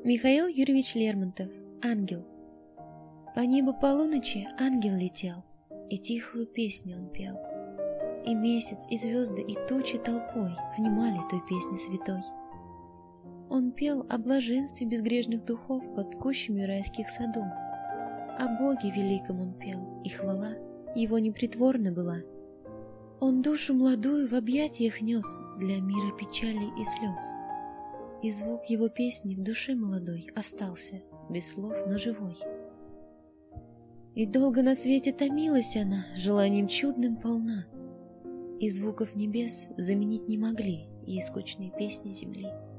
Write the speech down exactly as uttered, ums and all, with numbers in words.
Михаил Юрьевич Лермонтов. Ангел. По небу полуночи ангел летел, и тихую песню он пел. И месяц, и звезды, и тучи толпой внимали той песне святой. Он пел о блаженстве безгрешных духов под кущами райских садов. О Боге великом он пел, и хвала его непритворна была. Он душу молодую в объятиях нес для мира печали и слез. И звук его песни в душе молодой остался, без слов, но живой. И долго на свете томилась она, желанием чудным полна, и звуков небес заменить не могли ей скучные песни земли.